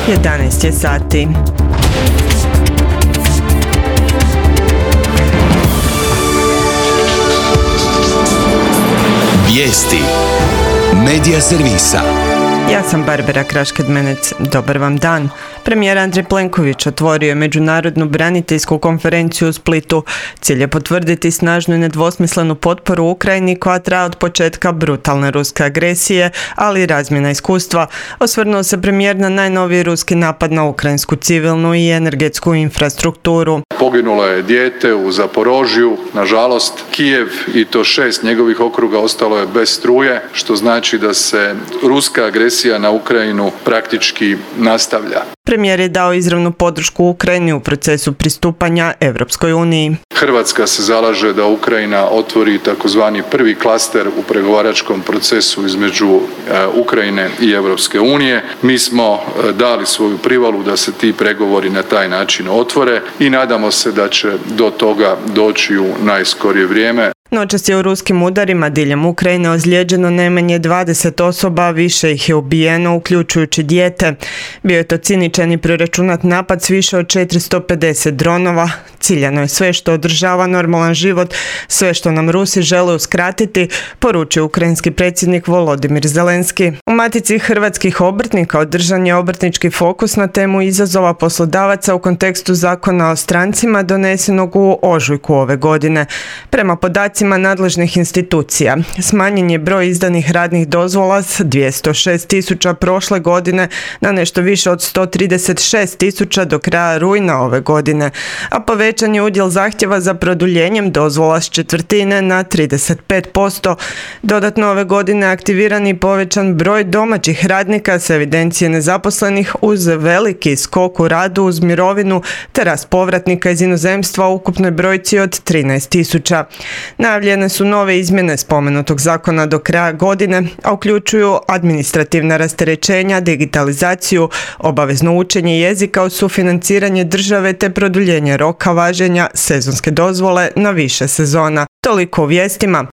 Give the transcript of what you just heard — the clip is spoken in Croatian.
11 je sati. Vijesti Medija servisa. Ja sam Barbara Kraškadmenec. Dobar vam dan. Premijer Andrej Plenković otvorio je međunarodnu braniteljsku konferenciju u Splitu. Cilj je potvrditi snažnu i nedvosmislenu potporu Ukrajini koja traje od početka brutalne ruske agresije, ali i razmjena iskustva. Osvrnuo se premijer na najnoviji ruski napad na ukrajinsku civilnu i energetsku infrastrukturu. Poginulo je dijete u Zaporožju, nažalost Kijev i to 6 njegovih okruga ostalo je bez struje, što znači da se ruska agresija na Ukrajinu praktički nastavlja. Premijer je dao izravnu podršku Ukrajini u procesu pristupanja Europskoj uniji. Hrvatska se zalaže da Ukrajina otvori takozvani prvi klaster u pregovaračkom procesu između Ukrajine i Europske unije. Mi smo dali svoju privolu da se ti pregovori na taj način otvore i nadamo se da će do toga doći u najskorije vrijeme. Noćas je u ruskim udarima diljem Ukrajine ozlijeđeno najmanje 20 osoba, više ih je ubijeno, uključujući dijete. Bio je to ciničan i preračunat napad s više od 450 dronova. Ciljano je sve što održava normalan život, sve što nam Rusi žele uskratiti, poručio ukrajinski predsjednik Volodimir Zelenski. U Matici hrvatskih obrtnika održan je obrtnički fokus na temu izazova poslodavaca u kontekstu zakona o strancima donesenog u ožujku ove godine. Prema podacima nadležnih institucija, smanjen je broj izdanih radnih dozvola s 206.000 prošle godine na nešto više od 136.000 do kraja rujna ove godine, a povećan je udjel zahtjeva za produljenjem dozvola s 1/4 na 35%. Dodatno ove godine aktiviran i povećan broj domaćih radnika s evidencije nezaposlenih uz veliki skok u radu uz mirovinu te rast povratnika iz inozemstva u ukupnoj brojci od 13.000. Najavljene su nove izmjene spomenutog zakona do kraja godine, a uključuju administrativna rasterećenja, digitalizaciju, obavezno učenje jezika uz sufinanciranje države te produljenje roka važenja sezonske dozvole na više sezona. Toliko u vijestima.